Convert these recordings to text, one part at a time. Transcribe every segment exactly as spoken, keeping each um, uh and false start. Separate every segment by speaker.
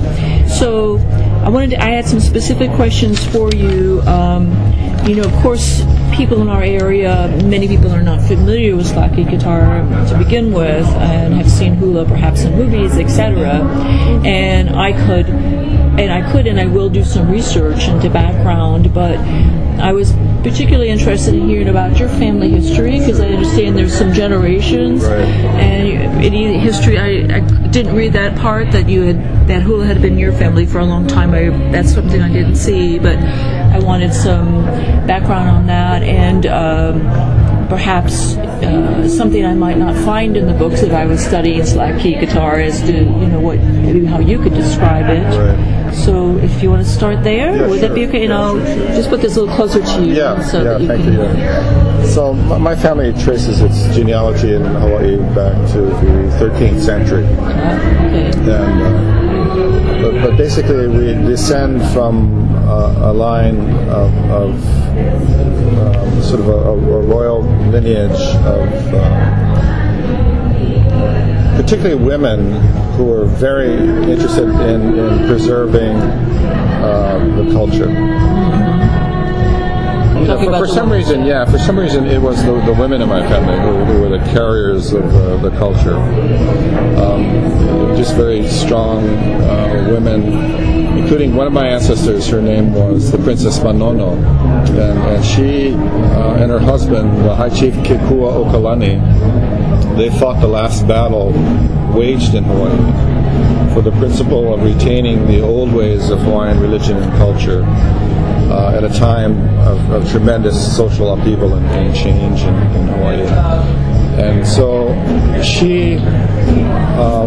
Speaker 1: So I wanted to, I had some specific questions for you. Um, you know, of course, people in our area, many people are not familiar with slack-key guitar to begin with, and have seen hula perhaps in movies, et cetera. And I could, and I could, and I will do some research into background, but I was particularly interested in hearing about your family history, because I understand there's some generations,
Speaker 2: right.
Speaker 1: And any history. I, I didn't read that part that you had that hula had been in your family for a long time. I, that's something I didn't see, but I wanted some background on that, and um, perhaps uh, something I might not find in the books if I was studying slack-key guitar as to, you know, what maybe how you could describe it.
Speaker 2: Right.
Speaker 1: So if you want to start there,
Speaker 2: yeah,
Speaker 1: would
Speaker 2: sure.
Speaker 1: that be okay? And I'll
Speaker 2: yeah,
Speaker 1: just put this a little closer to you.
Speaker 2: Yeah,
Speaker 1: so
Speaker 2: yeah,
Speaker 1: that you
Speaker 2: thank
Speaker 1: can,
Speaker 2: you. Yeah. So my family traces its genealogy in Hawaii back to the thirteenth century.
Speaker 1: Uh, okay.
Speaker 2: And, uh, but, but basically we descend from uh, a line of, of um, sort of a, a royal lineage of uh, particularly women who were very interested in, in preserving uh, the culture. You know, for, for some reason, yeah, for some reason it was the, the women in my family who, who were the carriers of uh, the culture. Um, just very strong uh, women, including one of my ancestors. Her name was the Princess Manono, and, and she uh, and her husband, the High Chief Kekua Okalani, they fought the last battle waged in Hawaii for the principle of retaining the old ways of Hawaiian religion and culture uh, at a time of, of tremendous social upheaval and, and change in, in Hawaii. And so she, uh,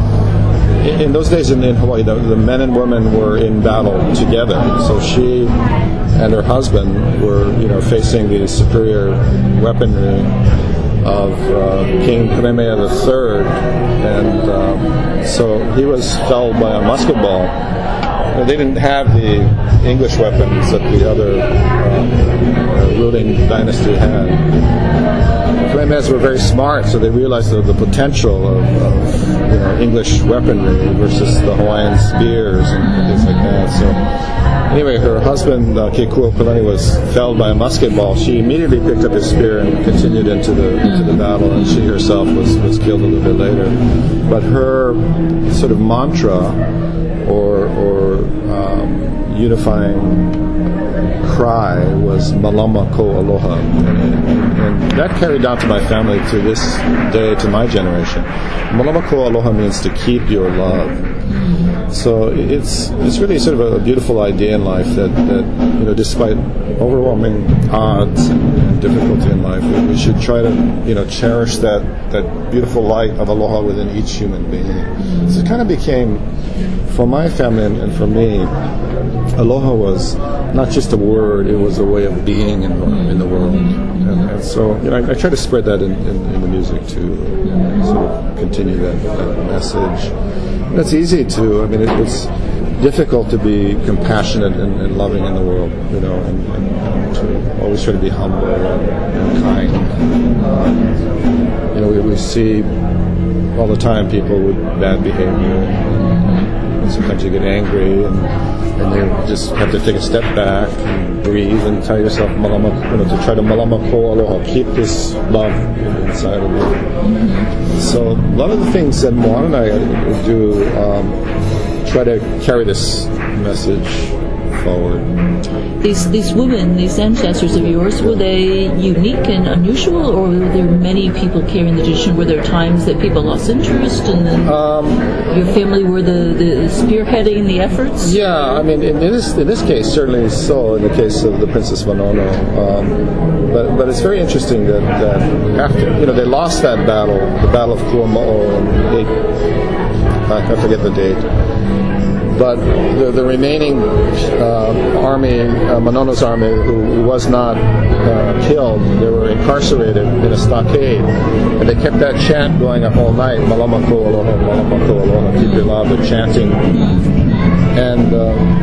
Speaker 2: in, in those days in, in Hawaii, the, the men and women were in battle together. So she and her husband were, you know, facing the superior weaponry of uh, King Kamehameha the Third, and um, so he was felled by a musket ball. They didn't have the English weapons that the other uh, ruling dynasty had. Kamehamehas were very smart, so they realized the, the potential of, of you know, English weaponry versus the Hawaiian spears and things like that. So anyway, her husband, uh, Kekua Okalani, was felled by a musket ball. She immediately picked up his spear and continued into the into the battle, and she herself was, was killed a little bit later. But her sort of mantra, or, or um, unifying cry, was Malama Ko Aloha. And, and, and that carried down to my family to this day, to my generation. Malama Ko Aloha means to keep your love. So it's it's really sort of a beautiful idea in life that, that you know, despite overwhelming odds and difficulty in life, we, we should try to, you know, cherish that, that beautiful light of aloha within each human being. So it kind of became, for my family and, and for me, aloha was not just a word, it was a way of being in the, in the world. And, and so, you know, I, I try to spread that in, in, in the music too, you know, sort of continue that, that message. And it's easy to, I mean, it, it's difficult to be compassionate and, and loving in the world, you know, and, and, and to always try to be humble and, and kind. Um, you know, we, we see all the time people with bad behavior. And sometimes you get angry, and, and you just have to take a step back and breathe and tell yourself, malama, you know, to try to malama ko aloha, keep this love inside of you. So a lot of the things that Moana and I do um, try to carry this message forward.
Speaker 1: These these women, these ancestors of yours, were they unique and unusual, or were there many people carrying the tradition? Were there times that people lost interest, and then um, your family were the, the spearheading the efforts?
Speaker 2: Yeah, I mean, in this in this case, certainly so. In the case of the Princess Manono, um, but but it's very interesting that, that after, you know, they lost that battle, the Battle of Kuamo'o, and they, I forget the date. But the, the remaining uh, army, uh, Manono's army, who, who was not uh, killed, they were incarcerated in a stockade, and they kept that chant going up all night, Malama ko aloha, Malama ko aloha, keep your love, the chanting. And uh,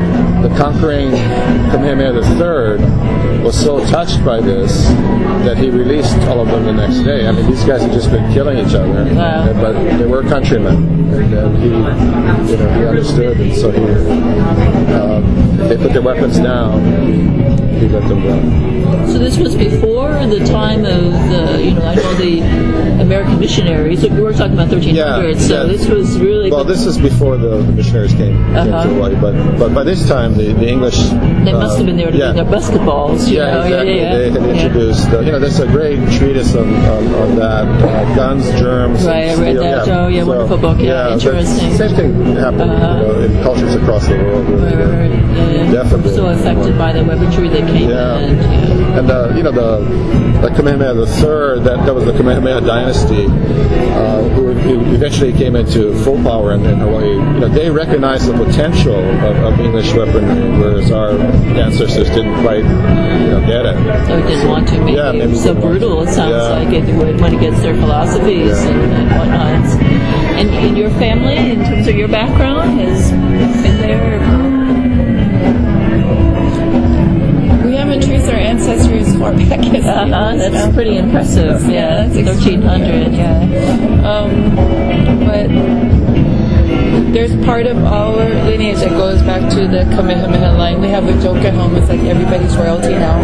Speaker 2: the conquering Kamehameha the Third was so touched by this that he released all of them the next day. I mean, these guys had just been killing each other,
Speaker 1: wow.
Speaker 2: but they were countrymen, and, and he, you know, he understood, and so he, um, they put their weapons down. He, he let them go.
Speaker 1: So this was before the time of the, you know, I know the American missionaries. So we were talking about thirteen hundreds.
Speaker 2: Yeah,
Speaker 1: so
Speaker 2: yeah.
Speaker 1: this was really.
Speaker 2: Well, this is before the, the missionaries came, came
Speaker 1: uh-huh.
Speaker 2: to Hawaii, but but by this time the, the English.
Speaker 1: They must
Speaker 2: uh,
Speaker 1: have been there to
Speaker 2: yeah.
Speaker 1: bring their basketballs. You
Speaker 2: Yeah,
Speaker 1: know?
Speaker 2: exactly.
Speaker 1: Yeah, yeah,
Speaker 2: They had
Speaker 1: yeah.
Speaker 2: introduced, uh, you know, there's a great treatise on, on, on that, uh, guns, germs.
Speaker 1: Right,
Speaker 2: and
Speaker 1: I read
Speaker 2: steel.
Speaker 1: that.
Speaker 2: Yeah.
Speaker 1: Oh, yeah,
Speaker 2: So,
Speaker 1: wonderful book. Yeah,
Speaker 2: yeah,
Speaker 1: interesting.
Speaker 2: Same thing happened
Speaker 1: Uh-huh.
Speaker 2: you know, in cultures across the world. Really.
Speaker 1: Right, right, right. Yeah, yeah.
Speaker 2: Definitely.
Speaker 1: So affected by the weaponry that came
Speaker 2: Yeah.
Speaker 1: in. Yeah.
Speaker 2: And uh, you know the the Kamehameha the Third, that that was the Kamehameha dynasty, uh, who, who eventually came into full power in, in Hawaii. You know, they recognized the potential of, of English weaponry, whereas our ancestors didn't quite, you know, get it.
Speaker 1: Or didn't want to. Maybe,
Speaker 2: Yeah, maybe
Speaker 1: so
Speaker 2: didn't want
Speaker 1: brutal.
Speaker 2: to.
Speaker 1: It sounds
Speaker 2: Yeah.
Speaker 1: like it went against their philosophies
Speaker 2: Yeah.
Speaker 1: and, and whatnot. And in your family, in terms of your background, has been there.
Speaker 3: We haven't traced our ancestry as far back as
Speaker 1: Uh-huh, that's pretty impressive. Yeah,
Speaker 3: Yeah, that's
Speaker 1: thirteen hundred. Yeah.
Speaker 3: Um, but there's part of our lineage that goes back to the Kamehameha line. We have a Joker helmet, like everybody's royalty now.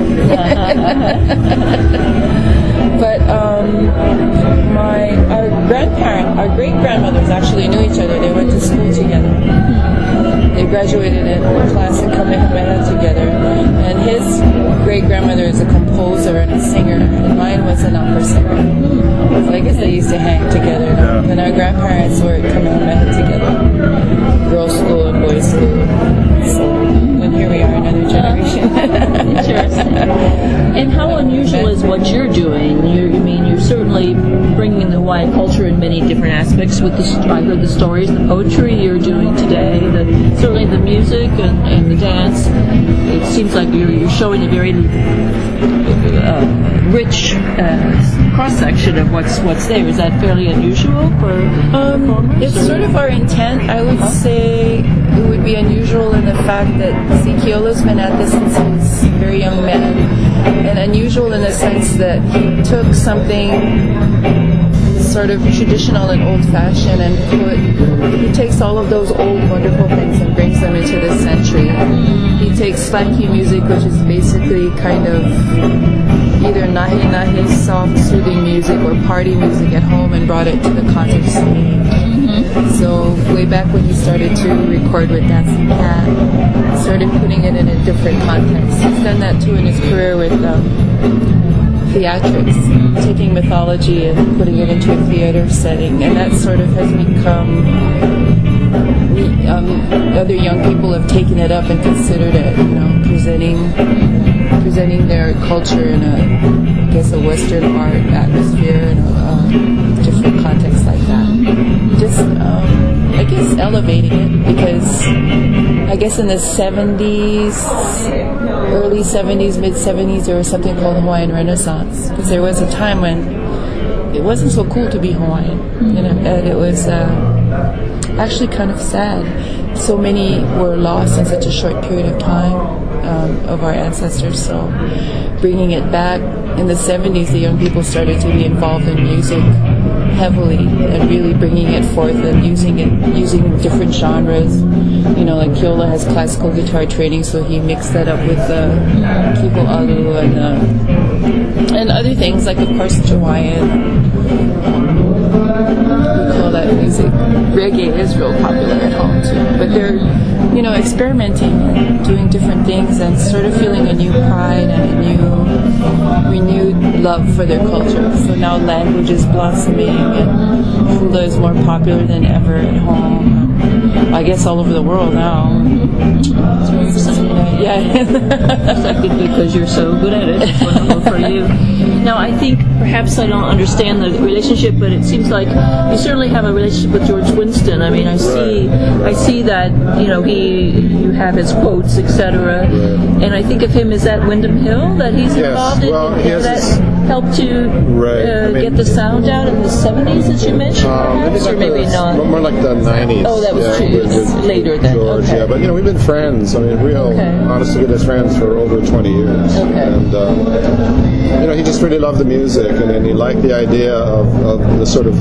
Speaker 3: But um, my our grandparent, our great grandmothers actually knew each other. They went to school together. They graduated in a class in Kamehameha together. And his great grandmother is a composer and a singer, and mine was an opera singer. So I guess they used to hang together.
Speaker 2: Yeah.
Speaker 3: And our grandparents were at Kamehameha together, girls' school and boys' school. So, and here we are, another generation.
Speaker 1: Interesting. And how unusual is what you're doing? You're, I mean, you're certainly bringing the Hawaiian culture in many different aspects. With the, I heard the stories, the poetry you're doing today, the, certainly the music and, and the dance. It seems like you're, you're showing a very uh, rich uh, cross section of what's what's there. Is that fairly unusual for
Speaker 3: Um,
Speaker 1: performers?
Speaker 3: it's
Speaker 1: or-
Speaker 3: sort of our intent. I would say it would be unusual in the fact that Sikiola's been at this since he was a very young man, and unusual in the sense that he took something sort of traditional and old-fashioned and put, he takes all of those old wonderful things and brings them into this century. He takes slanky music, which is basically kind of either nahi nahi, soft, soothing music, or party music at home, and brought it to the cottage scene. So way back when he started to record with Dancing Cat, started putting it in a different context. He's done that too in his career with um, theatrics, taking mythology and putting it into a theater setting, and that sort of has become, um, other young people have taken it up and considered it, you know, presenting presenting their culture in a, I guess, a Western art atmosphere in a um, different context like that. Just, um, I guess, elevating it, because I guess in the seventies, early seventies, mid seventies, there was something called Hawaiian Renaissance, because there was a time when it wasn't so cool to be Hawaiian, you know, and it was uh, actually kind of sad. So many were lost in such a short period of time. Um, of our ancestors, so bringing it back in the seventies, the young people started to be involved in music heavily and really bringing it forth and using it, using different genres. You know, like Keola has classical guitar training, so he mixed that up with the uh, Kiho Alu and uh, and other things, like of course Hawaiian. We call that music. Reggae is real popular at home too, but they're, you know, experimenting and doing different things and sort of feeling a new pride and a new renewed love for their culture. So now language is blossoming and hula is more popular than ever at home. I guess all over the world now. Yeah.
Speaker 1: Exactly, because you're so good at it. It's wonderful for you. Now, I think perhaps I don't understand the relationship, but it seems like you certainly have a relationship with George Winston. I mean, I see, I see that, you know, he, you have his quotes, et cetera. And I think of him as that Wyndham Hill that he's
Speaker 2: Yes,
Speaker 1: involved in,
Speaker 2: well, he has
Speaker 1: that
Speaker 2: this-
Speaker 1: helped to
Speaker 2: Right,
Speaker 1: uh,
Speaker 2: I mean-
Speaker 1: get the sound out in the seventies, as you mentioned,
Speaker 2: Uh, maybe
Speaker 1: perhaps, or
Speaker 2: like
Speaker 1: maybe
Speaker 2: the,
Speaker 1: not.
Speaker 2: More like the nineties.
Speaker 1: Oh, that was
Speaker 2: yeah.
Speaker 1: true. It's later then.
Speaker 2: George,
Speaker 1: okay.
Speaker 2: yeah, but you know we've been friends. I mean, real,
Speaker 1: Okay.
Speaker 2: honest to goodness friends for over twenty years.
Speaker 1: Okay.
Speaker 2: And um, you know, he just really loved the music, and, and he liked the idea of, of the sort of.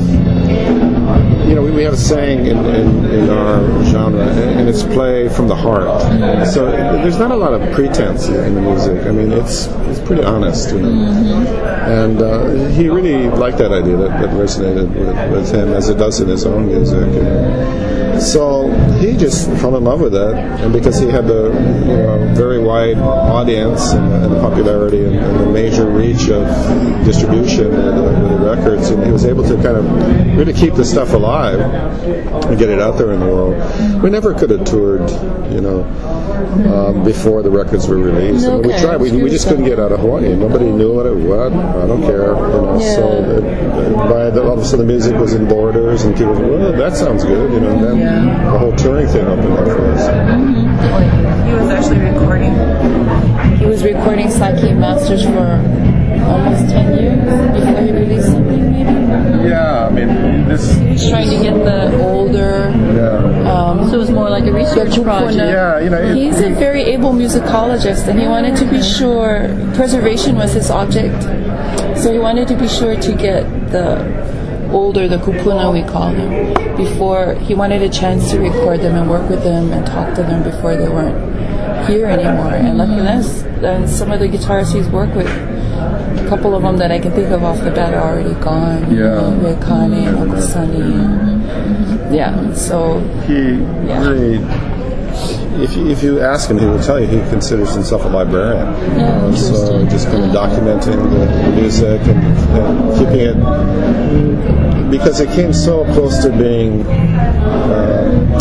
Speaker 2: You know, we, we have a saying in, in, in our genre, and, and it's play from the heart. So there's not a lot of pretense in the music. I mean, it's it's pretty honest, you know. Mm-hmm. And uh, he really liked that idea that, that resonated with, with him, as it does in his own music. And so he just fell in love with it, and because he had the you know very wide audience and, and the popularity and, and the major reach of distribution with the, with the records, and he was able to kind of really keep the stuff alive and get it out there in the world. We never could have toured, you know, um, before the records were released. I mean, we
Speaker 1: Okay.
Speaker 2: tried. We, we just couldn't get out of Hawaii. Nobody knew what it was. I don't care. You know.
Speaker 1: Yeah.
Speaker 2: So uh, by the, all of a sudden, the music was in Borders, and people said, "Well, that sounds good," you know. And then
Speaker 3: Yeah.
Speaker 2: the whole touring thing opened up for us.
Speaker 4: He was actually recording.
Speaker 3: He was recording Saki Masters for almost ten years before he released something, maybe.
Speaker 2: Yeah, I mean, this.
Speaker 3: He's trying to get the older.
Speaker 2: Yeah.
Speaker 3: Um,
Speaker 1: So it was more like a research
Speaker 3: the
Speaker 1: project.
Speaker 3: kupuna.
Speaker 2: Yeah, you know, it-
Speaker 3: He's a very able musicologist, and he wanted to be sure preservation was his object. So he wanted to be sure to get the older, the kupuna we call them, before he wanted a chance to record them and work with them and talk to them before they weren't here anymore. And lucky enough, and some of the guitarists he's worked with, a couple of them that I can think of off the bat are already gone.
Speaker 2: Yeah.
Speaker 3: You know, Ray Kane and Uncle Sonny. Yeah, so
Speaker 2: He
Speaker 3: Yeah.
Speaker 2: really, if you, if you ask him, he will tell you he considers himself a librarian. You
Speaker 1: Yeah,
Speaker 2: know, so just kind of documenting the, the music and, and keeping it, because it came so close to being, uh,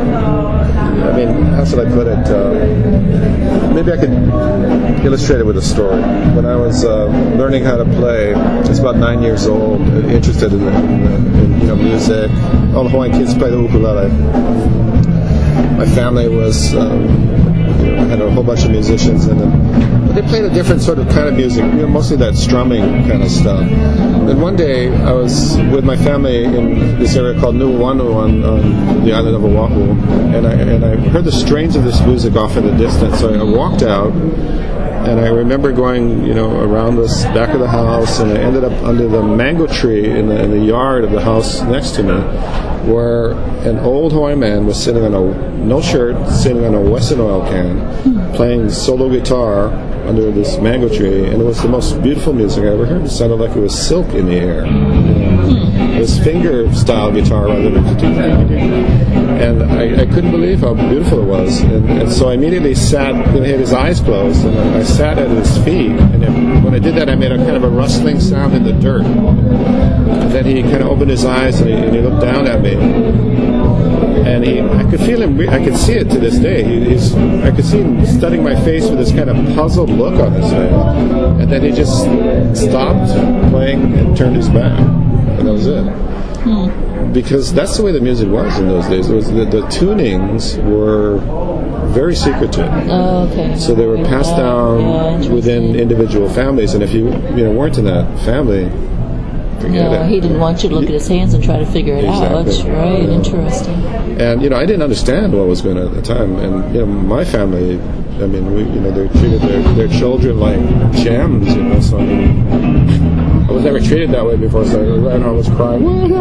Speaker 2: I mean, how should I put it? Uh, maybe I could illustrate it with a story. When I was uh, learning how to play, I was about nine years old, interested in, the, in, the, in you know music. All the Hawaiian kids play the ukulele. My family was um, you know, had a whole bunch of musicians in them, but they played a different sort of kind of music, you know, mostly that strumming kind of stuff. And one day I was with my family in this area called Nuuanu on, on the island of Oahu, and I and I heard the strains of this music off in the distance. So I walked out. And I remember going, you know, around the back of the house, and I ended up under the mango tree in the, in the yard of the house next to me, where an old Hawaiian man was sitting on a no shirt, sitting on a Wesson oil can, playing solo guitar under this mango tree, and it was the most beautiful music I ever heard. It sounded like it was silk in the air. You know? It was finger-style guitar rather than and I, I couldn't believe how beautiful it was. And, and so I immediately sat, you know, he had his eyes closed, and I, I sat at his feet. And it, when I did that, I made a kind of a rustling sound in the dirt. And then he kind of opened his eyes, and he, and he looked down at me. And he, I could feel him, I could see it to this day. He, he's, I could see him studying my face with this kind of puzzled look on his face. And then he just stopped playing and turned his back. And that was it. Hmm. Because that's the way the music was in those days. It was the, the tunings were very secretive.
Speaker 1: Oh, okay.
Speaker 2: So they were passed down
Speaker 1: yeah,
Speaker 2: within individual families, and if you you know weren't in that family, forget
Speaker 1: Yeah,
Speaker 2: it.
Speaker 1: he didn't want you to look at his hands and try to figure it
Speaker 2: Exactly.
Speaker 1: out. Right,
Speaker 2: Yeah.
Speaker 1: interesting.
Speaker 2: And you know, I didn't understand what was going on at the time. And you know, my family, I mean, we, you know, they treated their, their children like gems. You know, so I mean, I was never treated that way before. So I ran home, was crying. What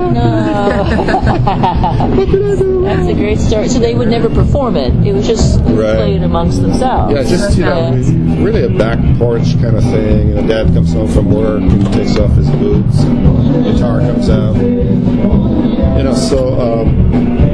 Speaker 2: happened?
Speaker 1: That's a great story. So they would never perform it. It was just
Speaker 2: Right.
Speaker 1: played amongst themselves.
Speaker 2: Yeah, just you know,
Speaker 1: Yeah.
Speaker 2: really a back porch kind of thing. You know, Dad comes home from work and takes off his boots, and the guitar comes out. You know, so um,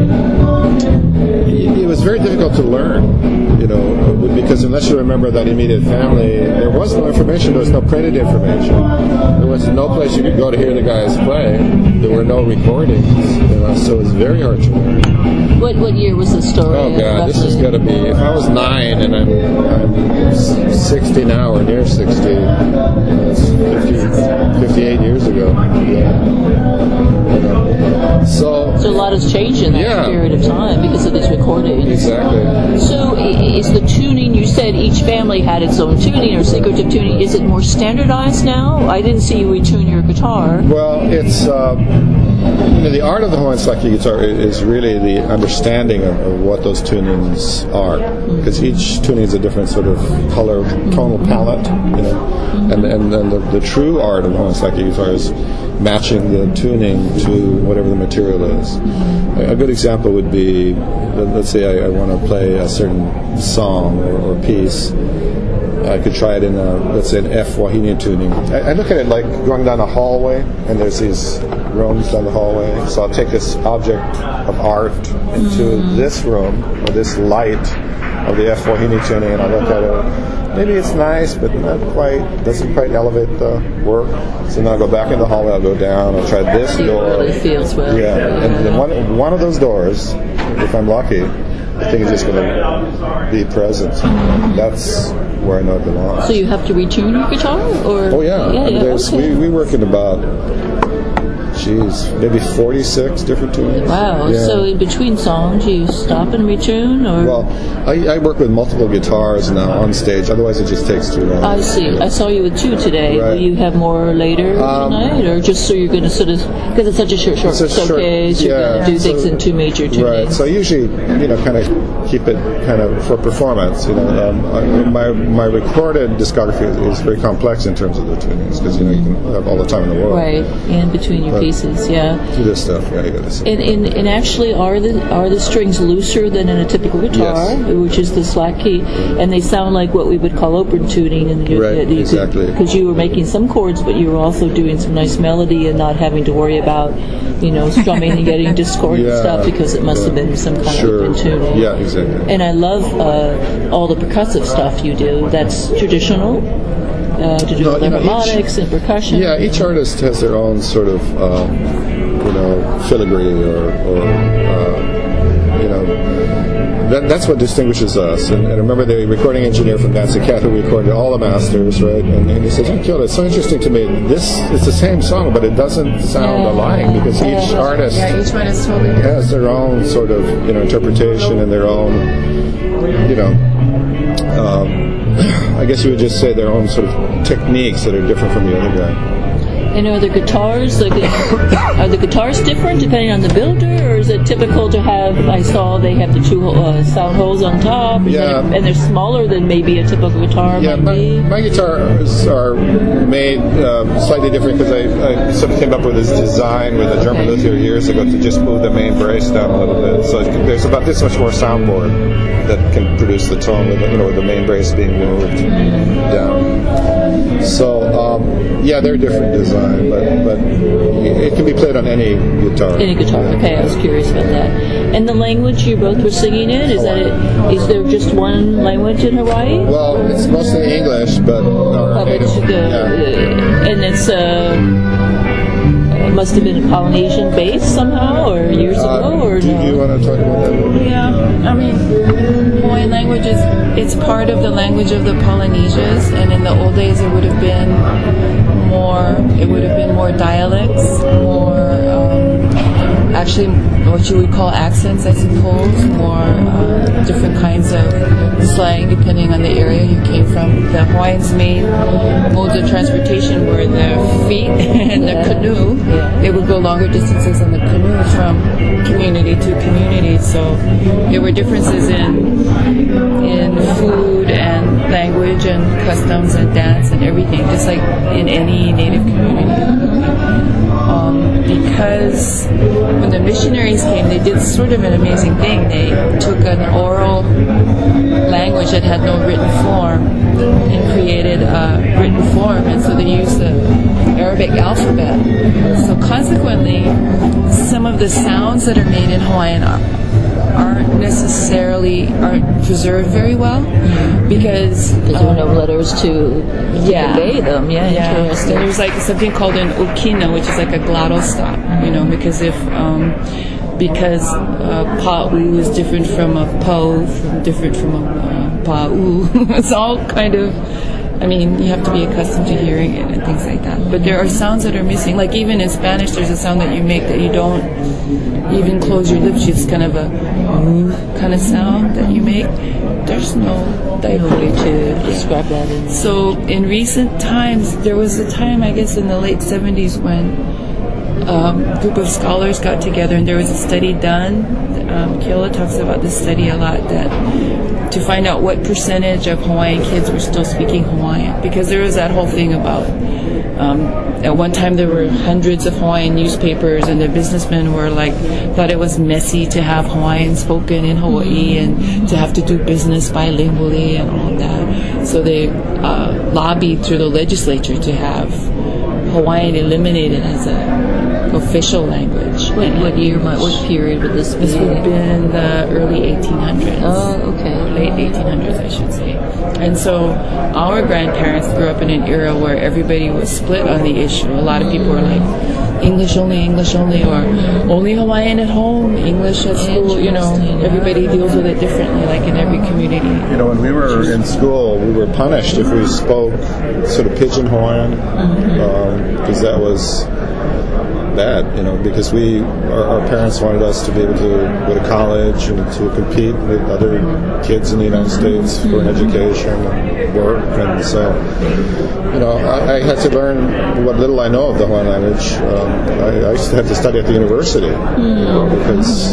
Speaker 2: it, it was very difficult to learn. You know, because unless you remember that immediate family, there was no information. There was no printed information. There was no place you could go to hear the guys play. There were no recordings. You know, so it was very hard to learn.
Speaker 1: What what year was this story?
Speaker 2: Oh God, this has got to be. If I was nine and I'm, I'm sixty now or near sixty, you know, it's fifty, fifty-eight years ago. Yeah. You know. So.
Speaker 1: So a lot has changed in that
Speaker 2: Yeah.
Speaker 1: period of time because of these recordings.
Speaker 2: Exactly.
Speaker 1: So i- is the tuning, you said each family had its own tuning or secretive tuning, is it more standardized now? I didn't see you retune your guitar.
Speaker 2: Well, it's uh, mean, the art of the Hawaiian slide guitar is really the understanding of, of what those tunings are, because each tuning is a different sort of color, tonal palette, you know, and and then the, the true art of the Hawaiian slide guitar is matching the tuning to whatever the material is. A, a good example would be, let's say I, I want to play a certain song or, or piece. I could try it in a, let's say, an F Wahine tuning. I, I look at it like going down a hallway, and there's these rooms down the hallway. So I'll take this object of art into mm. this room, or this light of the F Wahine tuning, and I look at it. Maybe it's nice, but not quite, doesn't quite elevate the work. So then I'll go back in the hallway, I'll go down, I'll try this
Speaker 1: it
Speaker 2: door.
Speaker 1: It really feels well.
Speaker 2: Yeah, and then one, one of those doors, if I'm lucky, I think it's just going to be present. That's where I know it belongs.
Speaker 1: So you have to retune your guitar? Or?
Speaker 2: Oh, yeah.
Speaker 1: yeah,
Speaker 2: I mean,
Speaker 1: yeah
Speaker 2: there's,
Speaker 1: okay.
Speaker 2: we, we work in about, geez, maybe forty-six different tunings.
Speaker 1: Wow.
Speaker 2: Yeah.
Speaker 1: So in between songs, you stop and retune? Or?
Speaker 2: Well, I, I work with multiple guitars now on stage. Otherwise, it just takes too long.
Speaker 1: I see.
Speaker 2: Yeah.
Speaker 1: I saw you with two today.
Speaker 2: Right.
Speaker 1: Will you have more later
Speaker 2: Um,
Speaker 1: tonight? Or just so you're going to sort of, because it's such a short, short
Speaker 2: It's a short-
Speaker 1: showcase, you're
Speaker 2: yeah.
Speaker 1: going to do things
Speaker 2: So-
Speaker 1: in two major tunings.
Speaker 2: Right. So usually, you know, kind of keep it kind of for performance. You know, um, I, my my recorded discography is, is very complex in terms of the tunings, because you know you can have all the time in the world.
Speaker 1: Right, in between your
Speaker 2: But-
Speaker 1: pieces, yeah.
Speaker 2: Do this stuff, yeah, you got to.
Speaker 1: And, and and actually, are the are the strings looser than in a typical guitar,
Speaker 2: Yes.
Speaker 1: which is the slack key, and they sound like what we would call open tuning, and you,
Speaker 2: Right,
Speaker 1: you
Speaker 2: exactly.
Speaker 1: Because you were making some chords, but you were also doing some nice melody and not having to worry about, you know, strumming and getting discordant
Speaker 2: Yeah,
Speaker 1: stuff, because it must
Speaker 2: yeah.
Speaker 1: have been some kind
Speaker 2: Sure.
Speaker 1: of open tuning.
Speaker 2: Yeah, exactly.
Speaker 1: And I love uh, all the percussive stuff you do. That's traditional. Uh, to do
Speaker 2: No,
Speaker 1: with
Speaker 2: you know, each-
Speaker 1: harmonics and percussion.
Speaker 2: Yeah, each artist has their own sort of, um, you know, filigree or, or uh, you know, that, that's what distinguishes us. And, and I remember the recording engineer from Nancy Cat who recorded all the masters, right? And, and he says, "Oh, Kyoto, it's so interesting to me. This is the same song, but it doesn't sound
Speaker 1: Yeah.
Speaker 2: alike because each
Speaker 1: Yeah.
Speaker 2: artist
Speaker 3: Yeah, each one is totally different.
Speaker 2: has their own sort of, you know, interpretation and their own, you know, um, I guess you would just say their own sort of techniques that are different from the other guy."
Speaker 1: And are the guitars like are the guitars different depending on the builder, or is it typical to have? I saw they have the two uh, sound holes on top,
Speaker 2: Yeah.
Speaker 1: and they're smaller than maybe a typical guitar
Speaker 2: Yeah,
Speaker 1: might
Speaker 2: my,
Speaker 1: be.
Speaker 2: my guitars are made uh, slightly different because I, I sort of came up with this design with a German
Speaker 1: Okay.
Speaker 2: luthier years ago to just move the main brace down a little bit. So it can- there's about this much more soundboard that can produce the tone with the, you know, with the main brace being moved down. So um, yeah, they're different design, but but it can be played on any guitar.
Speaker 1: Any guitar. Okay, I was curious about that. And the language you both were singing in, is that it? Is there just one language in Hawaii?
Speaker 2: Well, it's mostly English, but our
Speaker 1: Oh, but
Speaker 2: native,
Speaker 1: the,
Speaker 2: yeah.
Speaker 1: and it's uh, it must have been a Polynesian base somehow, or years
Speaker 2: Uh,
Speaker 1: ago, or
Speaker 2: do,
Speaker 1: no?
Speaker 2: do you want to talk about that?
Speaker 3: Yeah, I mean, Hawaiian language is it's part of the language of the Polynesians, and in the old days it would have been more. It would have been more dialects, more um, actually what you would call accents, I suppose, more uh, different kinds of slang depending on the area you came from. The Hawaiians' main modes of transportation were their feet and the canoe. They would go longer distances in the canoe from community to community. So there were differences in in food and language and customs and dance and everything, just like in any native community. Um, because when the missionaries came, they did sort of an amazing thing. They took an oral language that had no written form and created a written form, and so they used the Arabic alphabet. So consequently, some of the sounds that are made in Hawaiian are, aren't necessarily aren't preserved very well because
Speaker 1: Because there were no letters to
Speaker 3: yeah.
Speaker 1: convey them. Yeah,
Speaker 3: Yeah,
Speaker 1: interesting.
Speaker 3: there's like something called an okina, which is like a glottal stop, you know, because if um, because uh, pa'u is different from a po, from different from a uh, pa'u. It's all kind of, I mean, you have to be accustomed to hearing it and things like that. But there are sounds that are missing. Like even in Spanish, there's a sound that you make that you don't even close your lips. It's kind of a kind of sound that you make. There's no
Speaker 1: No way to describe that. In
Speaker 3: so in recent times, there was a time, I guess, in the late seventies when um, group of scholars got together, and there was a study done. Um, Keola talks about this study a lot, that to find out what percentage of Hawaiian kids were still speaking Hawaiian, because there was that whole thing about um, at one time there were hundreds of Hawaiian newspapers, and the businessmen were like thought it was messy to have Hawaiian spoken in Hawaii and to have to do business bilingually and all that. So they uh, lobbied through the legislature to have Hawaiian eliminated as a official language.
Speaker 1: What, what year, what, what period would this be?
Speaker 3: This would have been the early eighteen hundreds.
Speaker 1: Oh, okay.
Speaker 3: Or late eighteen hundreds, I should say. And so our grandparents grew up in an era where everybody was split on the issue. A lot of people were like, English only, English only, or only Hawaiian at home, English at school. You know, everybody deals with it differently, like in every community.
Speaker 2: You know, when we were in school, we were punished if we spoke sort of pidgin Hawaiian, because um, that was bad, you know, because we, our, our parents wanted us to be able to go to college and to compete with other kids in the United States for an education and work, and so, you know, I, I had to learn what little I know of the Hawaiian language. Um, I, I used to have to study at the university, you know, because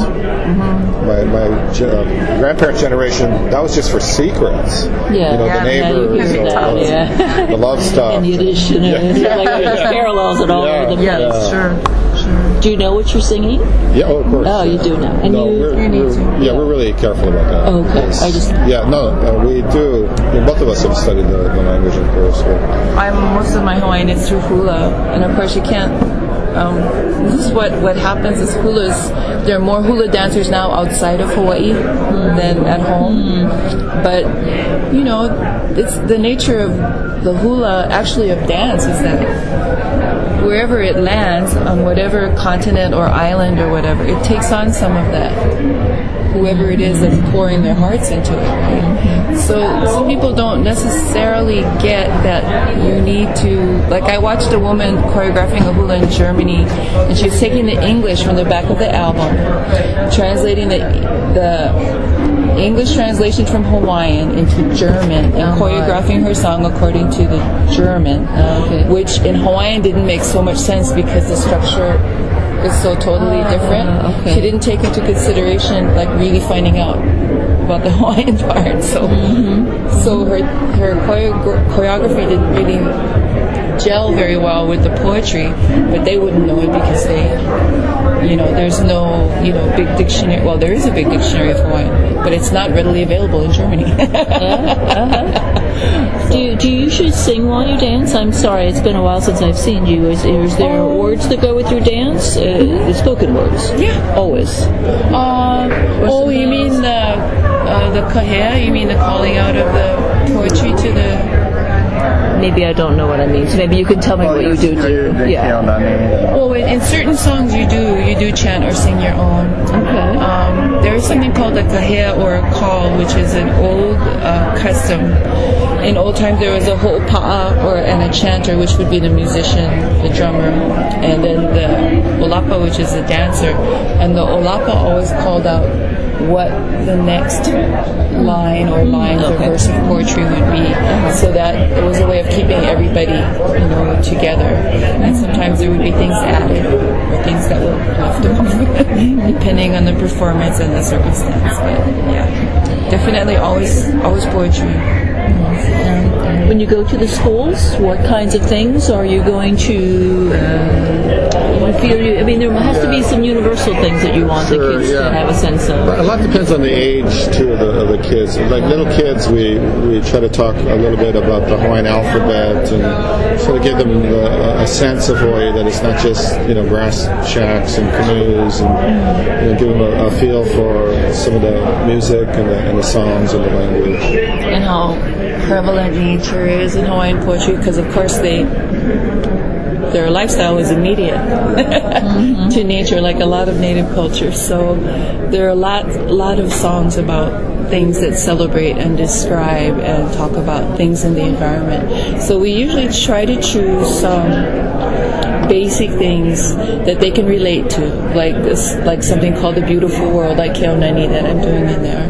Speaker 2: my my uh, grandparents' generation, that was just for secrets.
Speaker 1: Yeah,
Speaker 2: you know,
Speaker 4: yeah,
Speaker 2: the neighbors,
Speaker 1: yeah,
Speaker 2: you know,
Speaker 1: yeah.
Speaker 2: the love stuff.
Speaker 1: And Yiddish, you know,
Speaker 2: Yeah.
Speaker 1: like there's parallels at all
Speaker 2: Yeah.
Speaker 1: of them.
Speaker 4: Yeah,
Speaker 2: Yeah.
Speaker 4: sure, sure.
Speaker 1: Do you know what you're singing?
Speaker 2: Yeah, oh, of course.
Speaker 1: Oh, you do know. And
Speaker 2: no,
Speaker 1: you-
Speaker 2: we're,
Speaker 4: You need
Speaker 2: we're,
Speaker 4: to.
Speaker 2: yeah, we're really careful about that.
Speaker 1: Oh, okay.
Speaker 2: It's-
Speaker 1: I just-
Speaker 2: yeah, no, uh, we do. I mean, both of us have studied the, the language, of course. But
Speaker 3: I'm most of my Hawaiian is through hula, and of course you can't. Um, this is what what happens is hulas. There are more hula dancers now outside of Hawaii than at home, but you know, it's the nature of the hula, actually of dance, is that wherever it lands on whatever continent or island or whatever, it takes on some of that. Whoever it is that's pouring their hearts into it, right? So some people don't necessarily get that you need to, like I watched a woman choreographing a hula in Germany, and she was taking the English from the back of the album, translating the, the English translation from Hawaiian into German, and choreographing her song according to the German,
Speaker 1: Oh, okay.
Speaker 3: which in Hawaiian didn't make so much sense because the structure is so totally
Speaker 1: Ah,
Speaker 3: different.
Speaker 1: okay.
Speaker 3: She didn't take into consideration like really finding out about the Hawaiian part. So, so her her choreo- choreography didn't really gel very well with the poetry, but they wouldn't know it because they, you know, there's no, you know, big dictionary. Well, there is a big dictionary of Hawaiian, but it's not readily available in Germany.
Speaker 1: Do you, do you usually sing while you dance? I'm sorry, it's been a while since I've seen you. Is, is there
Speaker 3: Oh.
Speaker 1: words that go with your dance? Uh, the spoken words?
Speaker 3: Yeah.
Speaker 1: Always.
Speaker 3: Uh, oh, you mean the uh, the kahea? You mean the calling out of the poetry to the?
Speaker 1: Maybe I don't know what I mean, so maybe you can tell me what you do do. Yeah.
Speaker 3: Well, in, in certain songs you do you do chant or sing your own.
Speaker 1: Okay.
Speaker 3: Um, there is something called a kahea or a call, which is an old uh, custom. In old times, there was a ho'opa'a or and a chanter, which would be the musician, the drummer, and then the olapa, which is the dancer. And the olapa always called out what the next line or lines or
Speaker 1: okay.
Speaker 3: verse of poetry would be, so that it was a way of keeping everybody, you know, together. And sometimes there would be things added or things that were left off, depending on the performance and the circumstance. But yeah, definitely always always poetry.
Speaker 1: When you go to the schools, what kinds of things are you going to uh, you feel you, I mean, there has to be some universal things that you want
Speaker 2: Sure,
Speaker 1: the kids
Speaker 2: yeah.
Speaker 1: to have a sense of.
Speaker 2: A lot depends on the age too of the, of the kids. Like little kids, we, we try to talk a little bit about the Hawaiian alphabet and sort of give them a, a sense of Hawaii, that it's not just, you know, grass shacks and canoes, and you know, give them a, a feel for some of the music and the, and the songs and the language.
Speaker 3: And how prevalent nature is in Hawaiian poetry, because of course they their lifestyle is immediate mm-hmm. to nature, like a lot of native cultures. So there are a lot, lot of songs about things that celebrate and describe and talk about things in the environment. So we usually try to choose some basic things that they can relate to, like this, like something called The Beautiful World, like Keonani that I'm doing in there.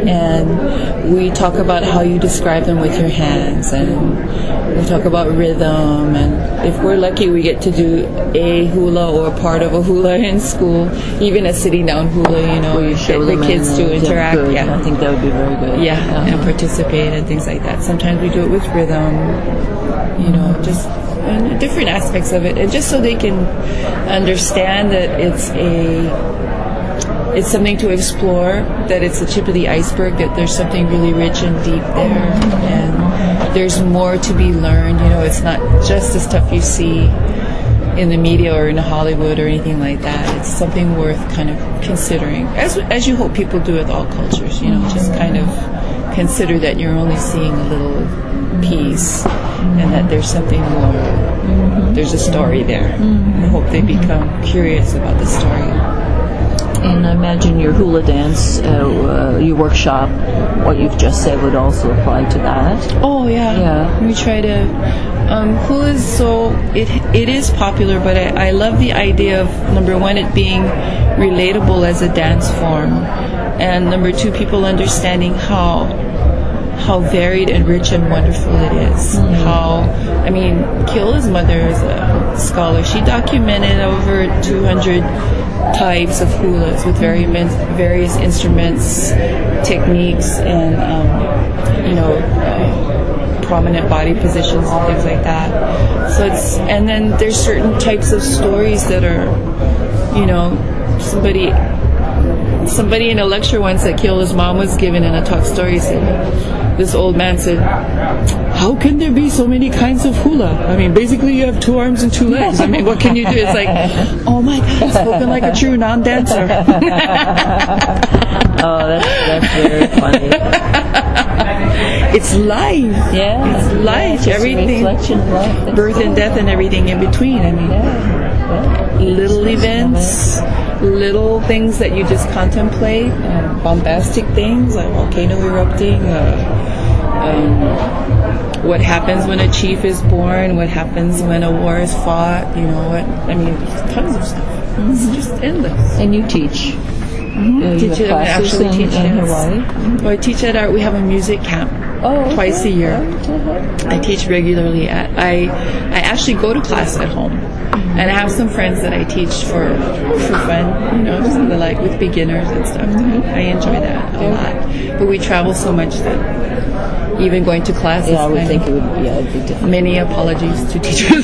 Speaker 3: And we talk about how you describe them with your hands, and we talk about rhythm, and if we're lucky we get to do a hula or part of a hula in school, even a sitting down hula, you know,
Speaker 1: Where you show
Speaker 3: the
Speaker 1: them
Speaker 3: kids
Speaker 1: and,
Speaker 3: to
Speaker 1: uh,
Speaker 3: interact.
Speaker 1: good.
Speaker 3: Yeah,
Speaker 1: I think that would be very good.
Speaker 3: yeah,
Speaker 1: Uh-huh.
Speaker 3: and participate and things like that. Sometimes we do it with rhythm, you know, just and different aspects of it, and just so they can understand that it's a it's something to explore, that it's the tip of the iceberg, that there's something really rich and deep there, and there's more to be learned. You know, it's not just the stuff you see in the media or in Hollywood or anything like that. It's something worth kind of considering, as as you hope people do with all cultures. You know, just kind of consider that you're only seeing a little piece, and that there's something more. Mm-hmm. There's a story there. Mm-hmm. I hope they become curious about the story.
Speaker 1: And I imagine your hula dance, uh, uh, your workshop, what you've just said would also apply to that.
Speaker 3: Oh yeah,
Speaker 1: Yeah.
Speaker 3: We try to. Um, hula is so it it is popular, but I, I love the idea of, number one, it being relatable as a dance form, and number two, people understanding how how varied and rich and wonderful it is. Mm-hmm. How, I mean, Keola's mother is a scholar. She documented over two hundred types of hulas with very various instruments, techniques, and um, you know, uh, prominent body positions and things like that. So it's, and then there's certain types of stories that are, you know, somebody somebody in a lecture once that Keola's mom was given in a talk story said, this old man said, how can there be so many kinds of hula? I mean, basically you have two arms and two legs. I mean, what can you do? It's like, oh my God, spoken like a true non-dancer.
Speaker 1: Oh, that's, that's very funny.
Speaker 3: It's life.
Speaker 1: Yeah.
Speaker 3: It's life.
Speaker 1: Yeah,
Speaker 3: everything.
Speaker 1: Reflection of life. That's
Speaker 3: Birth
Speaker 1: cool.
Speaker 3: and death and everything in between. I mean,
Speaker 1: Yeah. Yeah.
Speaker 3: little events, little things that you just contemplate, um, bombastic things like volcano erupting, uh, um, what happens when a chief is born, what happens when a war is fought, you know, what, I mean, tons of stuff. Mm-hmm. It's just endless.
Speaker 1: And you teach.
Speaker 3: Mm-hmm.
Speaker 1: Uh, you
Speaker 3: teach
Speaker 1: have
Speaker 3: it, I
Speaker 1: classes
Speaker 3: actually
Speaker 1: in,
Speaker 3: teach
Speaker 1: in
Speaker 3: dance.
Speaker 1: Hawaii? Mm-hmm.
Speaker 3: Well, I teach at our, we have a music camp.
Speaker 1: Oh, okay.
Speaker 3: Twice a year.
Speaker 1: Uh-huh.
Speaker 3: I teach regularly at, I, I actually go to class at home. And I have some friends that I teach for for fun, you know, just the, like with beginners and stuff. Mm-hmm. I enjoy that a lot. But we travel so much that even going to class is
Speaker 1: Yeah, I would
Speaker 3: fun.
Speaker 1: think it would yeah, it'd be different.
Speaker 3: Many apologies to teachers.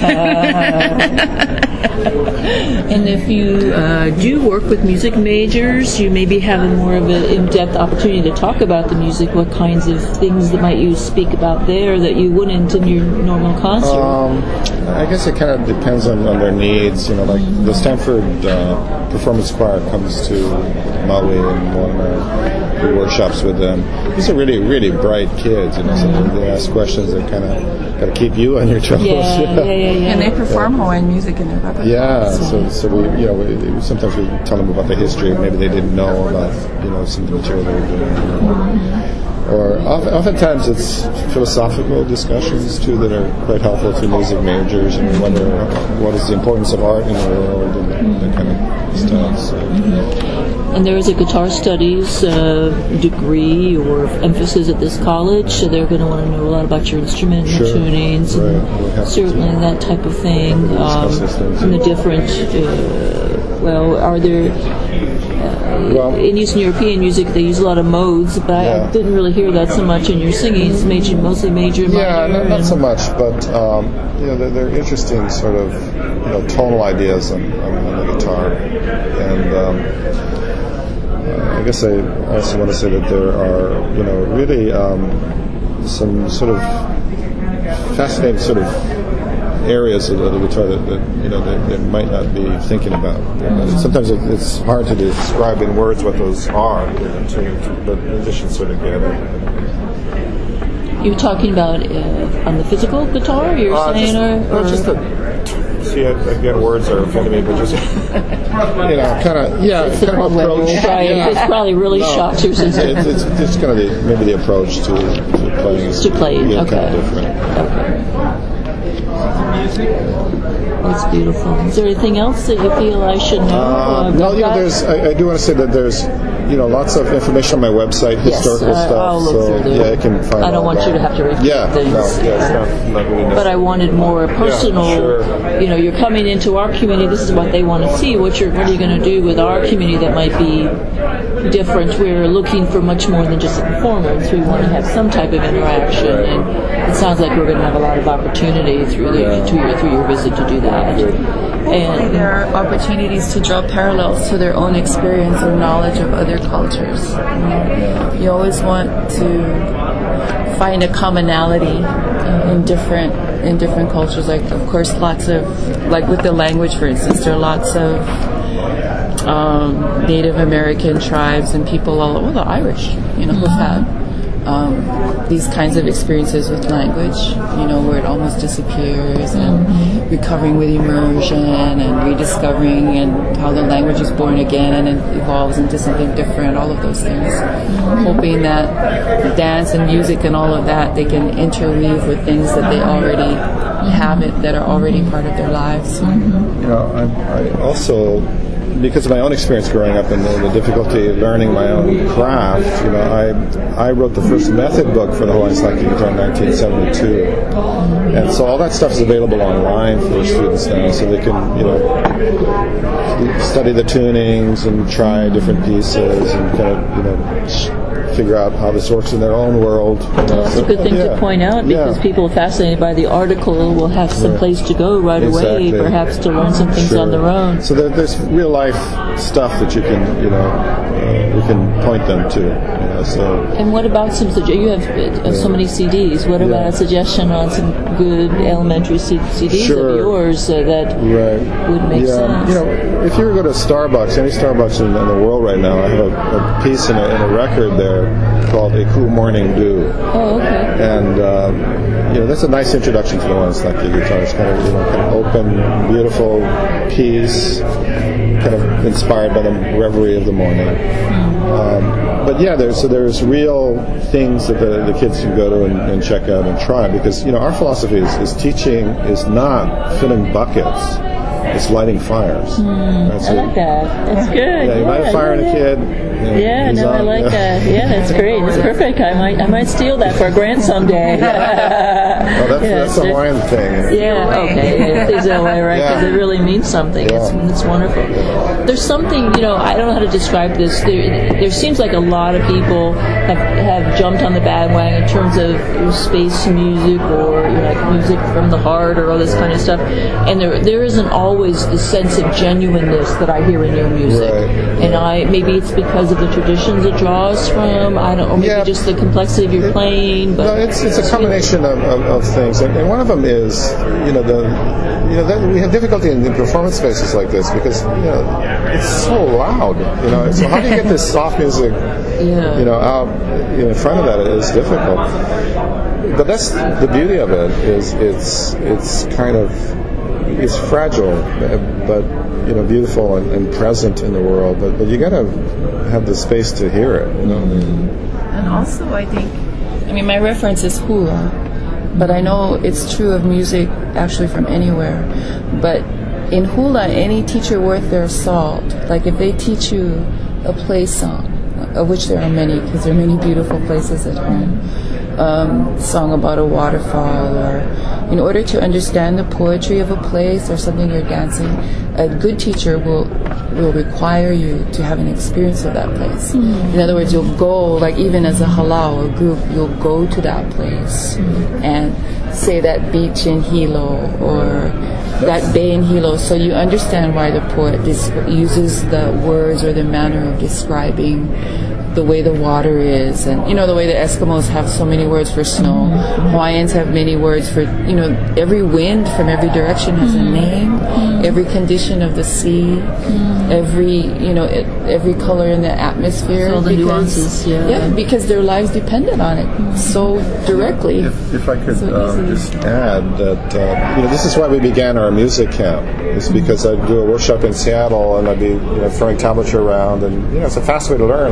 Speaker 1: And if you uh, do work with music majors, you maybe have a more of an in-depth opportunity to talk about the music. What kinds of things that might you speak about there that you wouldn't in your normal concert?
Speaker 2: Um, I guess it kind of depends on, on their needs. You know, like the Stanford uh, Performance Choir comes to Maui and Moana. We workshops with them. These are really, really bright kids. You know, so they ask questions that kind of got to keep you on your toes.
Speaker 1: yeah, yeah, yeah, yeah.
Speaker 4: And they perform Hawaiian music in their repertoire.
Speaker 2: Yeah, so so we you know we, sometimes we tell them about the history. Maybe they didn't know about you know some of the material they were doing. Or, or often, oftentimes it's philosophical discussions too that are quite helpful to music majors and wonder what is the importance of art in the world and that kind of stuff. So.
Speaker 1: And there is a guitar studies uh, degree or emphasis at this college, so they're going to want to know a lot about your instrument and
Speaker 2: Sure.
Speaker 1: tunings,
Speaker 2: Right.
Speaker 1: and
Speaker 2: We'll have
Speaker 1: certainly
Speaker 2: to-
Speaker 1: that type of thing. Um,
Speaker 2: discuss those things.
Speaker 1: and the different, uh, well, are there, uh,
Speaker 2: Well-
Speaker 1: in Eastern European music they use a lot of modes, but I
Speaker 2: Yeah.
Speaker 1: didn't really hear that so much in your singing. It's major, mostly major and
Speaker 2: Yeah,
Speaker 1: minor.
Speaker 2: not, not
Speaker 1: and-
Speaker 2: so much, but um, you know, they're, they're interesting sort of you know tonal ideas on, on, on the guitar, and um, uh, I guess I also want to say that there are you know really um, some sort of fascinating sort of areas of the, the guitar that, that you know that, that might not be thinking about. Mm-hmm. Sometimes it, it's hard to describe in words what those are, you know, to, to, but they should sort of get it.
Speaker 1: You're talking about uh, on the physical guitar, you're
Speaker 2: Uh,
Speaker 1: saying,
Speaker 2: just,
Speaker 1: or,
Speaker 2: no,
Speaker 1: or
Speaker 2: just a, see, again, words are offending me, but just you know, kind of, yeah,
Speaker 1: it's the
Speaker 2: kind of
Speaker 1: problem.
Speaker 2: approach.
Speaker 1: It's probably,
Speaker 2: yeah.
Speaker 1: it's probably really
Speaker 2: No,
Speaker 1: shocks your sense of
Speaker 2: It's, it's, it's kind of the, maybe the approach to, to playing is
Speaker 1: To play,
Speaker 2: yeah,
Speaker 1: okay.
Speaker 2: kind of different.
Speaker 1: Okay. That's beautiful. Is there anything else that you feel I should know?
Speaker 2: Uh,
Speaker 1: uh,
Speaker 2: well, you know, there's. I, I do want to say that there's, you know, lots of information on my website,
Speaker 1: Yes,
Speaker 2: historical
Speaker 1: uh,
Speaker 2: stuff.
Speaker 1: I'll look
Speaker 2: so
Speaker 1: through there.
Speaker 2: yeah, you can find.
Speaker 1: I don't
Speaker 2: all
Speaker 1: want
Speaker 2: that.
Speaker 1: you to have to repeat
Speaker 2: Yeah,
Speaker 1: things.
Speaker 2: no, yeah, it's not, not really necessary.
Speaker 1: But I wanted more personal.
Speaker 2: Yeah, sure.
Speaker 1: You know, you're coming into our community. This is what they want to see. What you're, what are you going to do with our community that might be different? We're looking for much more than just a performance. We want to have some type of interaction, and it sounds like we're going to have a lot of opportunity through the
Speaker 2: Yeah.
Speaker 1: through your, through your visit to do that.
Speaker 4: Hopefully
Speaker 1: And
Speaker 4: there are opportunities to draw parallels to their own experience or knowledge of other cultures. You know, you always want to find a commonality in different in different cultures. Like, of course, lots of, like with the language, for instance, there are lots of um, Native American tribes and people all over, well, the Irish, you know, who've had um, these kinds of experiences with language, you know, where it almost disappears, and mm-hmm. recovering with immersion and rediscovering, and how the language is born again and it evolves into something different, all of those things. Mm-hmm. Hoping that dance and music and all of that, they can interweave with things that they already have it, that are already part of their lives.
Speaker 2: You know, I, I also, because of my own experience growing up and the, the difficulty learning my own craft, you know, I I wrote the first method book for the Hawaiian slide guitar in nineteen seventy-two, and so all that stuff is available online for students now, so they can, you know, study the tunings and try different pieces and kind of, you know, figure out how this works in their own world.
Speaker 1: That's a good thing
Speaker 2: yeah.
Speaker 1: to point out, because
Speaker 2: yeah.
Speaker 1: people fascinated by the article will have some
Speaker 2: Yeah.
Speaker 1: place to go right
Speaker 2: Exactly.
Speaker 1: away, perhaps to learn some things
Speaker 2: Sure.
Speaker 1: on their own.
Speaker 2: So there, there's real life stuff that you can, you know, uh, you can point them to. You know, so
Speaker 1: And what about some sugge- you have uh, so many C Ds. What about
Speaker 2: Yeah.
Speaker 1: a suggestion on some good elementary C- CDs
Speaker 2: Sure.
Speaker 1: of yours uh, that
Speaker 2: right.
Speaker 1: would make
Speaker 2: yeah.
Speaker 1: sense?
Speaker 2: You know, if you were to go to Starbucks, any Starbucks in, in the world right now, I have a, a piece in a, in a record there called A Cool Morning Dew.
Speaker 1: Oh, okay.
Speaker 2: And um, you know, that's a nice introduction to the one that's like the guitar. It's kind of, you know, kind of open, beautiful piece, kind of inspired by the reverie of the morning. Um, but yeah, there's so there's real things that the, the kids can go to and, and check out and try, because, you know, our philosophy is, is teaching is not filling buckets. It's lighting fires.
Speaker 1: Mm,
Speaker 2: That's
Speaker 1: I
Speaker 2: it.
Speaker 1: like that. That's good.
Speaker 2: Yeah, you
Speaker 1: yeah,
Speaker 2: light a fire in a
Speaker 1: yeah.
Speaker 2: kid. and
Speaker 1: Yeah,
Speaker 2: he's
Speaker 1: no, I
Speaker 2: on,
Speaker 1: like
Speaker 2: yeah.
Speaker 1: that. Yeah, that's great. It's perfect. I might, I might steal that for a grant someday.
Speaker 2: Oh, that's,
Speaker 1: Yeah,
Speaker 2: that's a
Speaker 1: it's-
Speaker 2: Hawaiian thing.
Speaker 1: Yeah, okay. Yeah, please that way, right? Because
Speaker 2: Yeah.
Speaker 1: it really means something.
Speaker 2: Yeah.
Speaker 1: It's, it's wonderful. There's something, you know, I don't know how to describe this. There, there seems like a lot of people have, have jumped on the bandwagon in terms of you know, space music, or you know, like music from the heart, or all this kind of stuff. And there, there isn't always the sense of genuineness that I hear in your music.
Speaker 2: Right.
Speaker 1: And I maybe it's because of the traditions it draws from. I don't, or maybe
Speaker 2: Yeah.
Speaker 1: just the complexity of your playing. But
Speaker 2: No, it's it's a combination of, of, of things, and, and one of them is, you know, the you know that we have difficulty in, in performance spaces like this because, you know, it's so loud, you know. So how do you get this soft music,
Speaker 1: Yeah.
Speaker 2: you know, out you know, in front of that? It is difficult. But that's the beauty of it, is it's it's kind of it's fragile, but you know, beautiful and, and present in the world. But but you got to have the space to hear it, you know.
Speaker 4: And also, I think, I mean, my reference is hula, but I know it's true of music actually from anywhere. But in hula, any teacher worth their salt, like if they teach you a play song, of which there are many, because there are many beautiful places at home, um, song about a waterfall, or in order to understand the poetry of a place or something you're dancing, a good teacher will will require you to have an experience of that place. Mm-hmm. In other words, you'll go, like even as a halau, a group, you'll go to that place mm-hmm. and say that beach in Hilo or that bay in Hilo, so you understand why the poet dis- uses the words or the manner of describing the way the water is. And you know, the way the Eskimos have so many words for snow, mm-hmm. Hawaiians have many words for, you know, every wind from every direction has mm-hmm. a name, mm-hmm. every condition of the sea, mm-hmm. every, you know, it, every color in the atmosphere.
Speaker 1: So the
Speaker 4: because,
Speaker 1: nuances, yeah.
Speaker 4: yeah, because their lives depended on it mm-hmm. so directly.
Speaker 2: If, if I could
Speaker 4: So
Speaker 2: um, just add that, uh, you know, this is why we began our music camp. It's because I'd do a workshop in Seattle and I'd be, you know, throwing tablature around, and, you know, it's a fast way to learn. I, I hear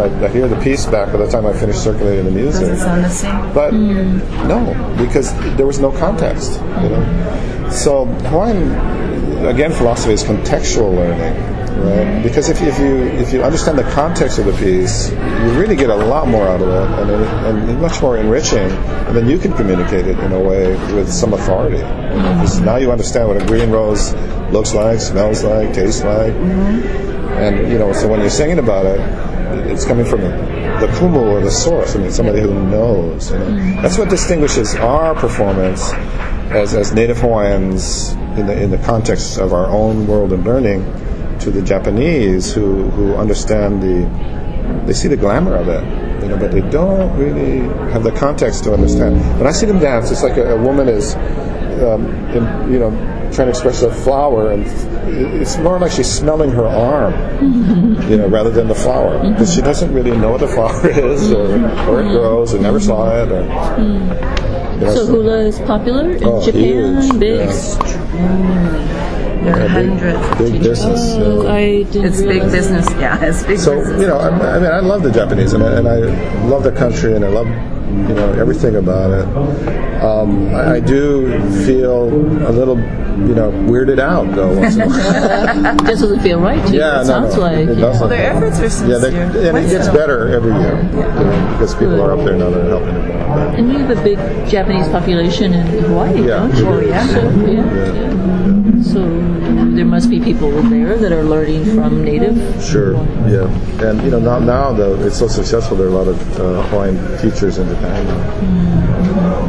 Speaker 2: the piece back by the time I finished circulating the music.
Speaker 4: Does it sound the same?
Speaker 2: But no, because there was no context. You know, so Hawaiian, again, philosophy is contextual learning, right? Because if you, if you if you understand the context of the piece, you really get a lot more out of it, and and, and much more enriching, and then you can communicate it in a way with some authority. Because now you understand what a green rose looks like, smells like, tastes like, and you know. So when you're singing about it, it's coming from the kumu or the source. I mean, somebody who knows. You know? That's what distinguishes our performance as as Native Hawaiians in the in the context of our own world of learning, to the Japanese who who understand the, they see the glamour of it, you know, but they don't really have the context to understand. When I see them dance, it's like a, a woman is, um, in, you know, trying to express a flower, and it's more like she's smelling her arm, you know, rather than the flower, because she doesn't really know what the flower is, or or it grows, or never saw it, or. You know,
Speaker 1: So hula is popular in
Speaker 2: oh,
Speaker 1: Japan?
Speaker 2: huge,
Speaker 1: Big?
Speaker 2: yeah.
Speaker 4: There are
Speaker 2: Yeah, big-
Speaker 4: hundreds of
Speaker 2: big
Speaker 4: teachers.
Speaker 2: business.
Speaker 1: Oh,
Speaker 2: yeah.
Speaker 1: I didn't
Speaker 4: It's big
Speaker 1: realize
Speaker 4: business. Yeah, it's big
Speaker 2: So,
Speaker 4: business.
Speaker 2: you know, I, I mean, I love the Japanese, and I, and I love the country, and I love, you know, everything about it. Um, I, I do feel a little, you know, weirded out, though, once in a while.
Speaker 1: that. Just doesn't feel right to you.
Speaker 2: Yeah,
Speaker 1: it
Speaker 2: no,
Speaker 1: sounds
Speaker 2: no,
Speaker 1: like.
Speaker 2: it
Speaker 1: yeah.
Speaker 2: doesn't.
Speaker 4: Their efforts are
Speaker 2: Yeah,
Speaker 4: sincere.
Speaker 2: they, and it
Speaker 4: Once
Speaker 2: gets
Speaker 4: in a-
Speaker 2: better every year, you know, because people are up there now that are helping it out.
Speaker 1: And you have a big Japanese population in Hawaii,
Speaker 2: Yeah.
Speaker 1: don't you?
Speaker 2: Oh,
Speaker 4: yeah.
Speaker 1: So, yeah, yeah. So there must be people there that are learning from native.
Speaker 2: Sure, yeah. And, you know, now, now though, it's so successful, there are a lot of uh, Hawaiian teachers in Japan now.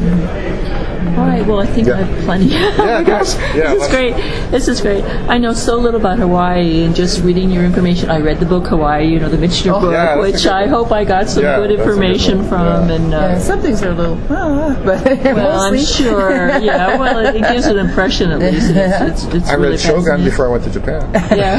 Speaker 1: All right, well, I think
Speaker 2: Yeah.
Speaker 1: I have plenty.
Speaker 2: Yeah,
Speaker 1: Oh my gosh,
Speaker 2: yeah,
Speaker 1: this is
Speaker 2: let's-
Speaker 1: great. This is great. I know so little about Hawaii, and just reading your information, I read the book Hawaii, you know, the Michener
Speaker 2: Oh,
Speaker 1: book,
Speaker 2: yeah, that's a
Speaker 1: which
Speaker 2: good
Speaker 1: I
Speaker 2: one.
Speaker 1: hope I got some
Speaker 2: Yeah,
Speaker 1: good
Speaker 2: that's a good
Speaker 1: information
Speaker 2: one.
Speaker 1: from.
Speaker 2: Yeah.
Speaker 1: And uh,
Speaker 4: Yeah, some things are a little, ah, but
Speaker 1: well, I'm
Speaker 4: mostly.
Speaker 1: sure. Yeah, well, it gives an impression at least. And it's, it's, it's
Speaker 2: I
Speaker 1: really
Speaker 2: read Shogun
Speaker 1: fascinating.
Speaker 2: before I went to Japan.
Speaker 1: Yeah.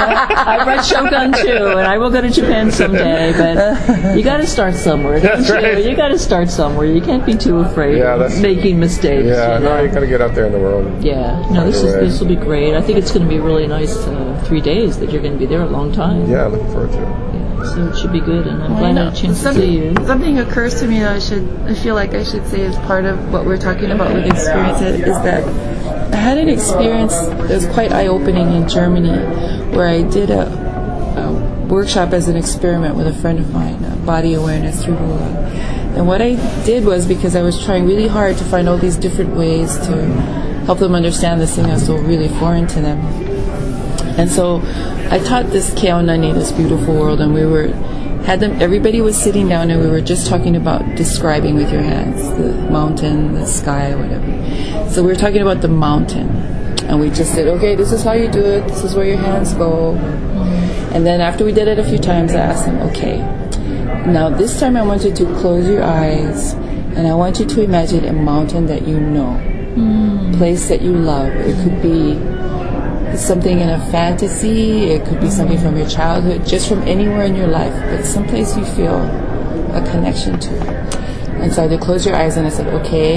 Speaker 1: I read Shogun too, and I will go to Japan someday. But you got to start somewhere. Don't
Speaker 2: That's
Speaker 1: you?
Speaker 2: right.
Speaker 1: You got to start somewhere. You can't be too afraid
Speaker 2: Yeah,
Speaker 1: of
Speaker 2: that's-
Speaker 1: making mistakes.
Speaker 2: Yeah,
Speaker 1: you
Speaker 2: no,
Speaker 1: know?
Speaker 2: you gotta get out there in the world.
Speaker 1: Yeah, no, this is
Speaker 2: Right.
Speaker 1: this will be great. I think it's going to be a really nice uh, three days that you're going to be there a long time.
Speaker 2: Yeah, looking forward to it.
Speaker 1: Yeah, so it should be good, and I'm
Speaker 4: Well,
Speaker 1: glad
Speaker 4: you
Speaker 1: I
Speaker 4: know,
Speaker 1: had a chance to
Speaker 4: something,
Speaker 1: see you.
Speaker 4: something occurs to me that I should, I feel like I should say as part of what we're talking about with experience is that I had an experience that was quite eye-opening in Germany, where I did a, a workshop as an experiment with a friend of mine, uh, body awareness through hula. And what I did was, because I was trying really hard to find all these different ways to help them understand this thing that was so really foreign to them. And so I taught this Keaunani, this beautiful world, and we were had them. Everybody was sitting down, and we were just talking about describing with your hands the mountain, the sky, whatever. So we were talking about the mountain, and we just said, okay, this is how you do it. This is where your hands go. And then after we did it a few times, I asked them, okay, now this time I want you to close your eyes, and I want you to imagine a mountain that you know, mm. place that you love. It could be something in a fantasy, it could be something from your childhood, just from anywhere in your life, but someplace you feel a connection to. And so I did close your eyes, and I said, okay,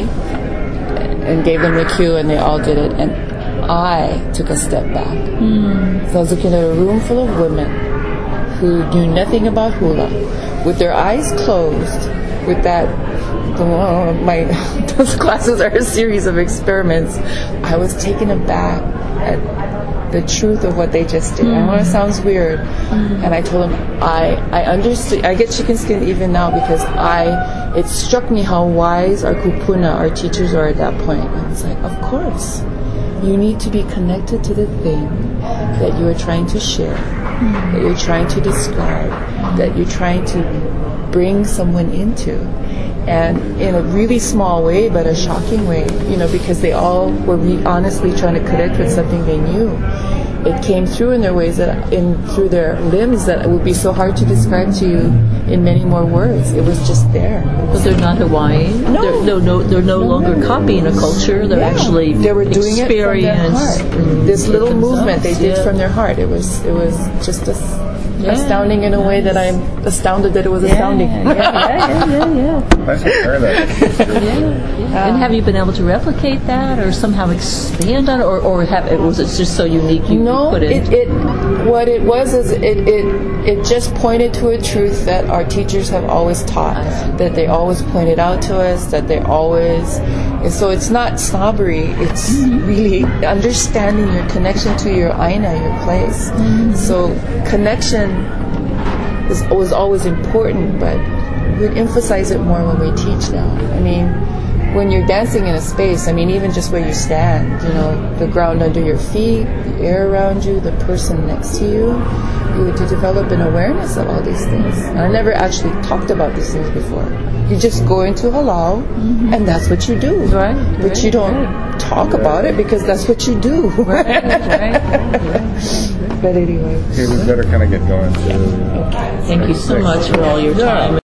Speaker 4: and gave them the cue, and they all did it. And I took a step back. Mm. So I was looking at a room full of women who knew nothing about hula, with their eyes closed, with that, oh, my, those classes are a series of experiments. I was taken aback at the truth of what they just did. Mm. I know it sounds weird. Mm. And I told them, I, I understood, I get chicken skin even now, because I, it struck me how wise our kupuna, our teachers, are at that point. And it's like, of course, you need to be connected to the thing that you are trying to share, mm. that you're trying to describe, that you're trying to bring someone into. And in a really small way, but a shocking way, you know, because they all were re- honestly trying to connect with something they knew. It came through in their ways that, in through their limbs, that it would be so hard to describe to you in many more words. It was just there.
Speaker 1: But they're not Hawaiian.
Speaker 4: No.
Speaker 1: They're, no, no, they're no, no longer copying a culture. They're
Speaker 4: Yeah.
Speaker 1: actually
Speaker 4: they were doing it from their heart.
Speaker 1: experienced
Speaker 4: This little movement they did
Speaker 1: yeah.
Speaker 4: from their heart. It was it was just a
Speaker 1: Yeah.
Speaker 4: astounding in a way that I'm astounded that it was astounding.
Speaker 1: Yeah, yeah, yeah, yeah.
Speaker 2: Nice to hear that.
Speaker 1: yeah. And have you been able to replicate that, or somehow expand on it, or, or have it was it just so unique you
Speaker 4: No,
Speaker 1: put it?
Speaker 4: it, it what it was is it, it it just pointed to a truth that our teachers have always taught, that they always pointed out to us, that they always. And so it's not snobbery. It's mm-hmm. really understanding your connection to your aina, your place. Mm-hmm. So connection is was always important, but we emphasize it more when we teach now. I mean, when you're dancing in a space, I mean, even just where you stand, you know, the ground under your feet, the air around you, the person next to you, you have to develop an awareness of all these things. And I never actually talked about these things before. You just go into halal, mm-hmm. and that's what you do.
Speaker 1: Right.
Speaker 4: But
Speaker 1: right,
Speaker 4: you don't
Speaker 1: right.
Speaker 4: talk about it because that's what you do.
Speaker 1: Right, right, right, right.
Speaker 4: But anyway.
Speaker 2: Okay, we better kind of get going too.
Speaker 1: Thank you so much for all your time.